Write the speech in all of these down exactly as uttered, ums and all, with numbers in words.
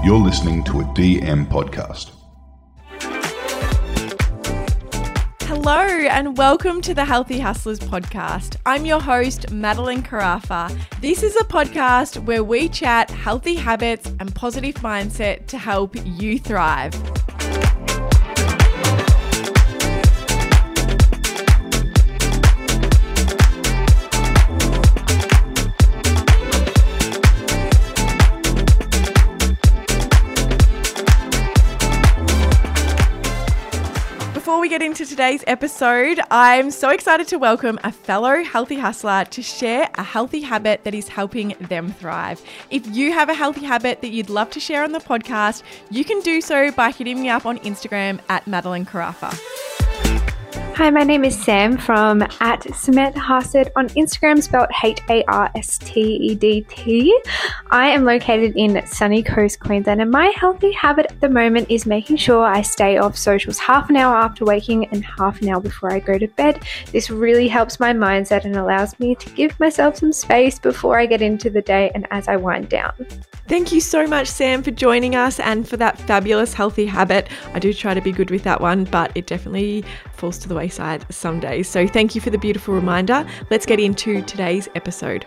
You're listening to a D M podcast. Hello and welcome to the Healthy Hustlers podcast. I'm your host, Madeline Carafa. This is a podcast where we chat healthy habits and positive mindset to help you thrive. Before we get into today's episode, I'm so excited to welcome a fellow healthy hustler to share a healthy habit that is helping them thrive. If you have a healthy habit that you'd love to share on the podcast, you can do so by hitting me up on Instagram at Madeline Carafa. Hi, my name is Sam from at Samet Harsted on Instagram, spelled H A R S T E D T. I am located in sunny coast Queensland, and my healthy habit at the moment is making sure I stay off socials half an hour after waking and half an hour before I go to bed. This really helps my mindset and allows me to give myself some space before I get into the day and as I wind down. Thank you so much, Sam, for joining us and for that fabulous healthy habit. I do try to be good with that one, but it definitely falls to the wayside some days. So thank you for the beautiful reminder. Let's get into today's episode.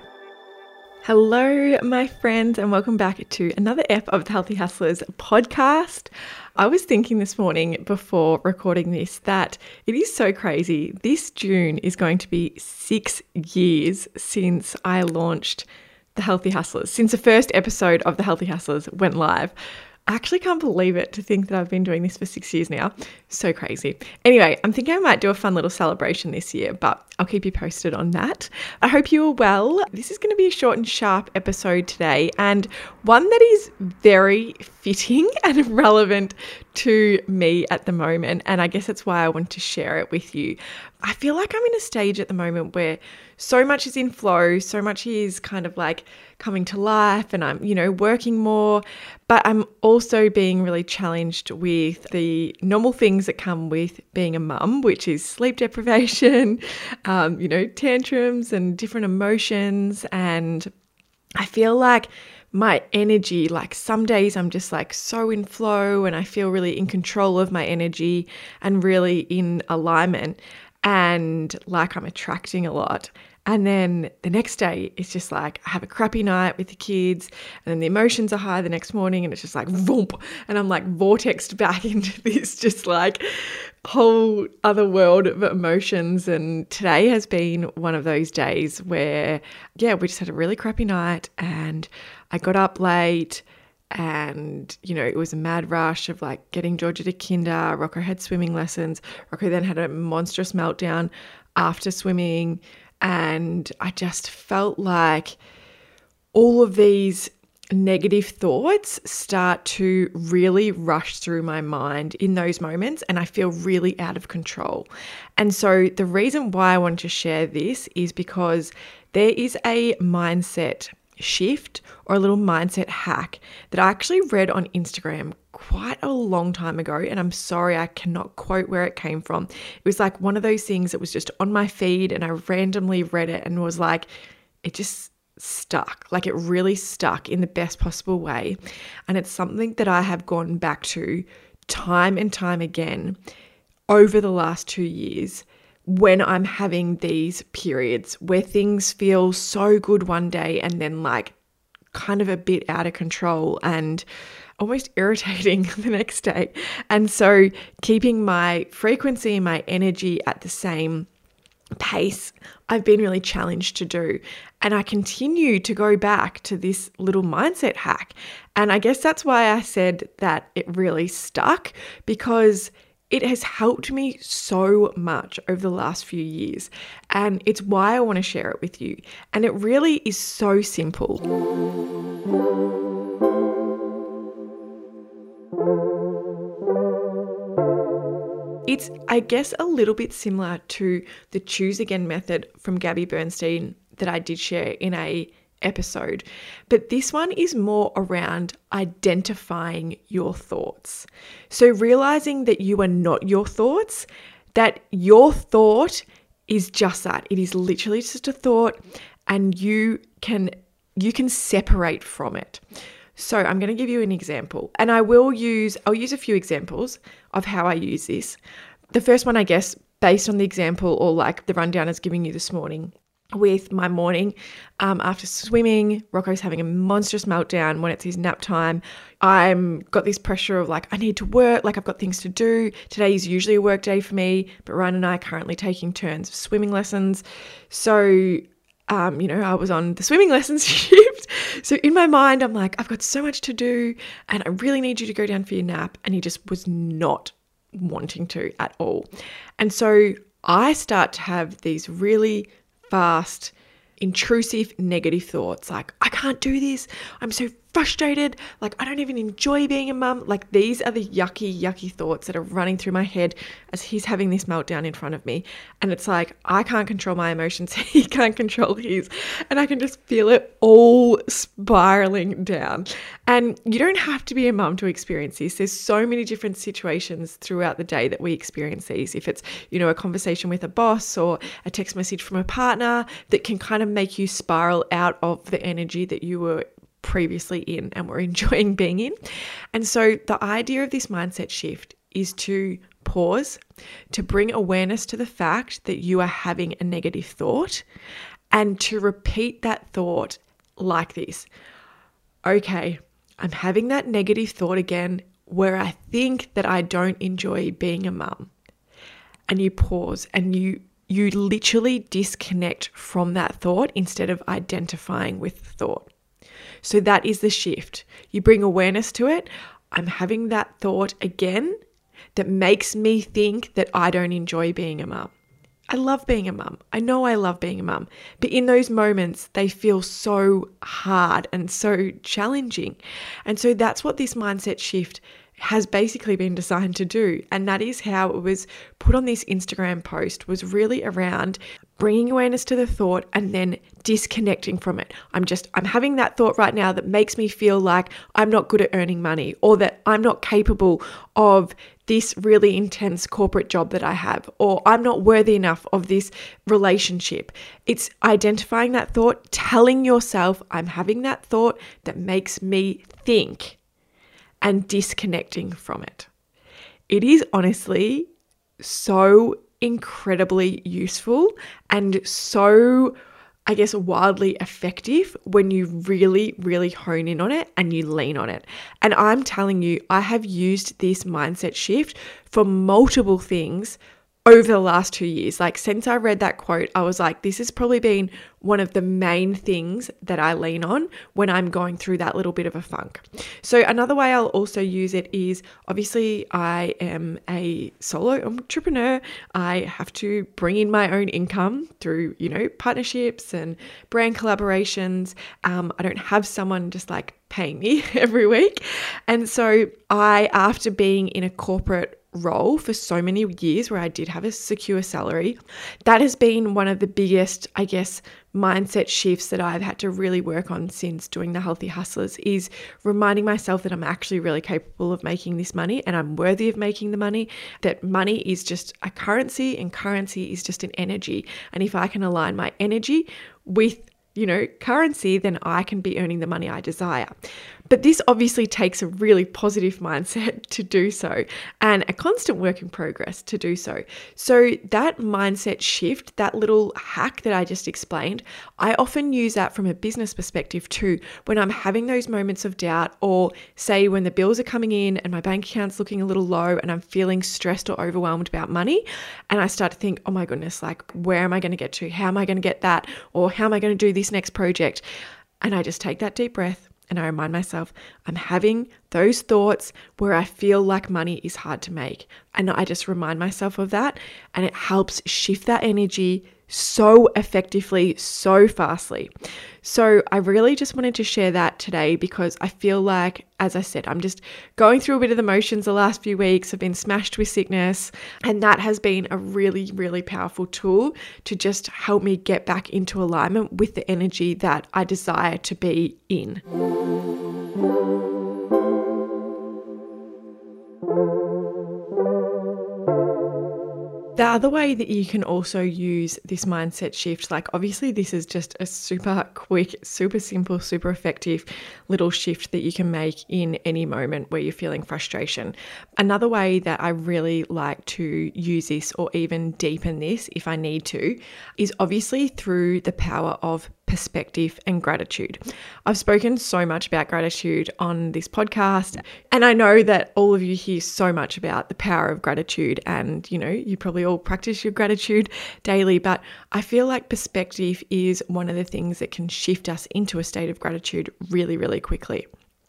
Hello, my friends, and welcome back to another ep of the Healthy Hustlers podcast. I was thinking this morning before recording this that it is so crazy. This June is going to be six years since I launched The Healthy Hustlers, since the first episode of The Healthy Hustlers went live. I actually can't believe it to think that I've been doing this for six years now. So crazy. Anyway, I'm thinking I might do a fun little celebration this year, but I'll keep you posted on that. I hope you are well. This is going to be a short and sharp episode today, and one that is very fitting and relevant to me at the moment. And I guess that's why I want to share it with you. I feel like I'm in a stage at the moment where so much is in flow, so much is kind of like coming to life, and I'm, you know, working more, but I'm also being really challenged with the normal things that come with being a mum, which is sleep deprivation, um, you know, tantrums and different emotions. And I feel like my energy, like some days I'm just like so in flow and I feel really in control of my energy and really in alignment and like I'm attracting a lot. And then the next day, it's just like I have a crappy night with the kids, and then the emotions are high the next morning, and it's just like voomp, and I'm like vortexed back into this just like whole other world of emotions. And today has been one of those days where, yeah, we just had a really crappy night, and I got up late, and, you know, it was a mad rush of like getting Georgia to kinder. Rocco had swimming lessons. Rocco then had a monstrous meltdown after swimming. And I just felt like all of these negative thoughts start to really rush through my mind in those moments, and I feel really out of control. And so the reason why I wanted to share this is because there is a mindset shift or a little mindset hack that I actually read on Instagram quite a long time ago, and I'm sorry I cannot quote where it came from. It was like one of those things that was just on my feed, and I randomly read it and was like, it just stuck, like it really stuck in the best possible way. And it's something that I have gone back to time and time again over the last two years when I'm having these periods where things feel so good one day and then like kind of a bit out of control and almost irritating the next day. And so keeping my frequency and my energy at the same pace, I've been really challenged to do. And I continue to go back to this little mindset hack. And I guess that's why I said that it really stuck, because it has helped me so much over the last few years. And it's why I want to share it with you. And it really is so simple. It's, I guess, a little bit similar to the choose again method from Gabby Bernstein that I did share in a episode. But this one is more around identifying your thoughts. So realizing that you are not your thoughts, that your thought is just that. It is literally just a thought, and you can you can separate from it. So I'm going to give you an example, and I will use, I'll use a few examples of how I use this. The first one, I guess, based on the example or like the rundown I was giving you this morning with my morning um, after swimming. Rocco's having a monstrous meltdown when it's his nap time. I'm got this pressure of like, I need to work, like I've got things to do. Today is usually a work day for me, but Ryan and I are currently taking turns of swimming lessons. So, um, you know, I was on the swimming lessons shift. So in my mind, I'm like, I've got so much to do and I really need you to go down for your nap. And he just was not wanting to at all. And so I start to have these really fast, intrusive, negative thoughts like, I can't do this. I'm so frustrated. Like, I don't even enjoy being a mum. Like, these are the yucky, yucky thoughts that are running through my head as he's having this meltdown in front of me. And it's like, I can't control my emotions. He can't control his. And I can just feel it all spiraling down. And you don't have to be a mum to experience this. There's so many different situations throughout the day that we experience these. If it's, you know, a conversation with a boss or a text message from a partner that can kind of make you spiral out of the energy that you were previously in and were enjoying being in. And so the idea of this mindset shift is to pause, to bring awareness to the fact that you are having a negative thought, and to repeat that thought like this. Okay, I'm having that negative thought again where I think that I don't enjoy being a mum. And you pause and you you literally disconnect from that thought instead of identifying with the thought. So that is the shift. You bring awareness to it. I'm having that thought again that makes me think that I don't enjoy being a mum. I love being a mum. I know I love being a mum. But in those moments, they feel so hard and so challenging. And so that's what this mindset shift has basically been designed to do. And that is how it was put on this Instagram post, was really around bringing awareness to the thought and then disconnecting from it. I'm just, I'm having that thought right now that makes me feel like I'm not good at earning money, or that I'm not capable of this really intense corporate job that I have, or I'm not worthy enough of this relationship. It's identifying that thought, telling yourself, I'm having that thought that makes me think, and disconnecting from it. It is honestly so incredibly useful and so, I guess, wildly effective when you really, really hone in on it and you lean on it. And I'm telling you, I have used this mindset shift for multiple things over the last two years. Like, since I read that quote, I was like, this has probably been one of the main things that I lean on when I'm going through that little bit of a funk. So another way I'll also use it is, obviously I am a solo entrepreneur. I have to bring in my own income through, you know, partnerships and brand collaborations. Um, I don't have someone just like paying me every week. And so I, after being in a corporate role for so many years where I did have a secure salary, that has been one of the biggest, I guess, mindset shifts that I've had to really work on since doing the Healthy Hustlers, is reminding myself that I'm actually really capable of making this money and I'm worthy of making the money, that money is just a currency and currency is just an energy. And if I can align my energy with, you know, currency, then I can be earning the money I desire. But this obviously takes a really positive mindset to do so, and a constant work in progress to do so. So that mindset shift, that little hack that I just explained, I often use that from a business perspective too, when I'm having those moments of doubt, or say when the bills are coming in and my bank account's looking a little low and I'm feeling stressed or overwhelmed about money. And I start to think, oh my goodness, like, where am I going to get to? How am I going to get that? Or how am I going to do this next project? And I just take that deep breath and I remind myself, I'm having those thoughts where I feel like money is hard to make. And I just remind myself of that, and it helps shift that energy so effectively, so fastly. So I really just wanted to share that today because I feel like, as I said, I'm just going through a bit of the motions the last few weeks. I've been smashed with sickness, and that has been a really, really powerful tool to just help me get back into alignment with the energy that I desire to be in. other way that you can also use this mindset shift, like obviously this is just a super quick, super simple, super effective little shift that you can make in any moment where you're feeling frustration. Another way that I really like to use this, or even deepen this if I need to, is obviously through the power of perspective and gratitude. I've spoken so much about gratitude on this podcast, and I know that all of you hear so much about the power of gratitude, and you know, you probably all practice your gratitude daily, but I feel like perspective is one of the things that can shift us into a state of gratitude really, really quickly.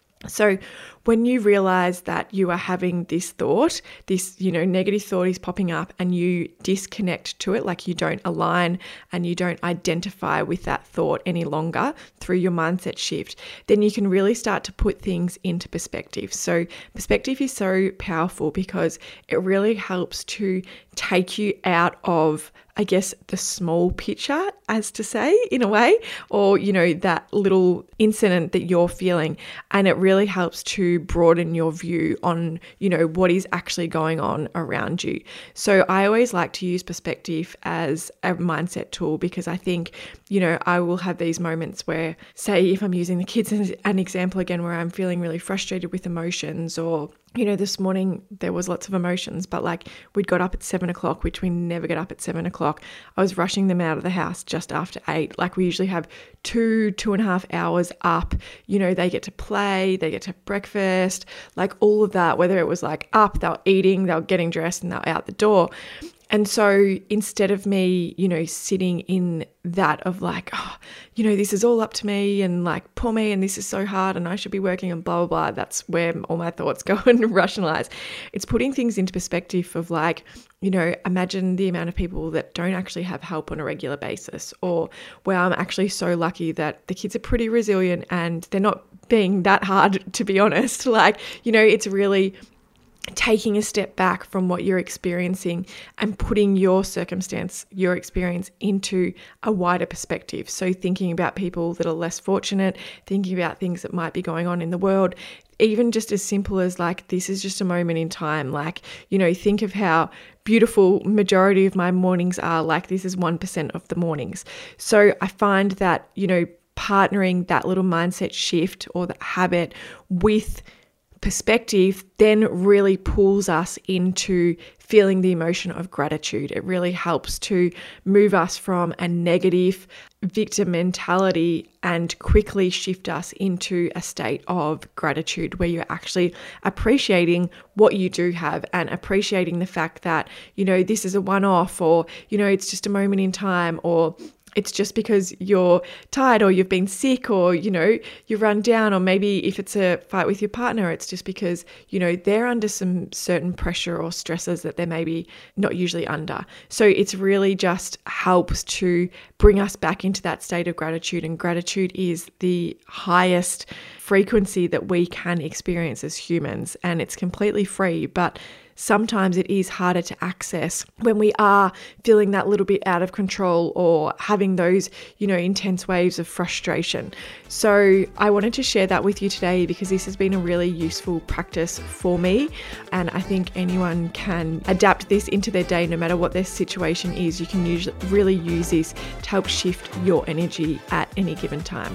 So when you realize that you are having this thought, this, you know, negative thought is popping up, and you disconnect to it, like you don't align and you don't identify with that thought any longer through your mindset shift, then you can really start to put things into perspective. So perspective is so powerful because it really helps to take you out of, I guess, the small picture, as to say, in a way, or, you know, that little incident that you're feeling. And it really helps to broaden your view on, you know, what is actually going on around you. So I always like to use perspective as a mindset tool, because I think, you know, I will have these moments where, say, if I'm using the kids as an example again, where I'm feeling really frustrated with emotions, or, you know, this morning there was lots of emotions, but like we'd got up at seven o'clock, which we never get up at seven o'clock. I was rushing them out of the house just after eight. Like we usually have two, two and a half hours up. You know, they get to play, they get to have breakfast, like all of that, whether it was like up, they were eating, they were getting dressed, and they were out the door. And so instead of me, you know, sitting in that of like, oh, you know, this is all up to me, and like, poor me, and this is so hard, and I should be working, and blah, blah, blah. That's where all my thoughts go and rationalize. It's putting things into perspective of like, you know, imagine the amount of people that don't actually have help on a regular basis, or where I'm actually so lucky that the kids are pretty resilient and they're not being that hard, to be honest. Like, you know, it's really taking a step back from what you're experiencing and putting your circumstance, your experience into a wider perspective. So thinking about people that are less fortunate, thinking about things that might be going on in the world, even just as simple as like, this is just a moment in time. Like, you know, think of how beautiful majority of my mornings are. Like, this is one percent of the mornings. So I find that, you know, partnering that little mindset shift or that habit with perspective then really pulls us into feeling the emotion of gratitude. It really helps to move us from a negative victim mentality and quickly shift us into a state of gratitude, where you're actually appreciating what you do have and appreciating the fact that, you know, this is a one-off, or, you know, it's just a moment in time, or it's just because you're tired, or you've been sick, or, you know, you run down, or maybe if it's a fight with your partner, it's just because, you know, they're under some certain pressure or stresses that they're maybe not usually under. So it's really just helps to bring us back into that state of gratitude. And gratitude is the highest frequency that we can experience as humans, and it's completely free, but sometimes it is harder to access when we are feeling that little bit out of control or having those, you know, intense waves of frustration. So I wanted to share that with you today, because this has been a really useful practice for me. And I think anyone can adapt this into their day, no matter what their situation is. You can usually really use this to help shift your energy at any given time.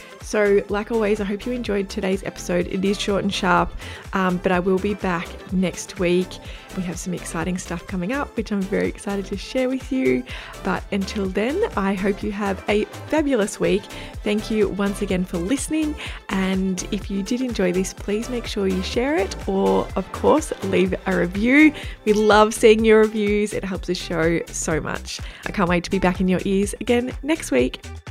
So like always, I hope you enjoyed today's episode. It is short and sharp, um, but I will be back next week. We have some exciting stuff coming up, which I'm very excited to share with you. But until then, I hope you have a fabulous week. Thank you once again for listening. And if you did enjoy this, please make sure you share it, or of course, leave a review. We love seeing your reviews. It helps the show so much. I can't wait to be back in your ears again next week.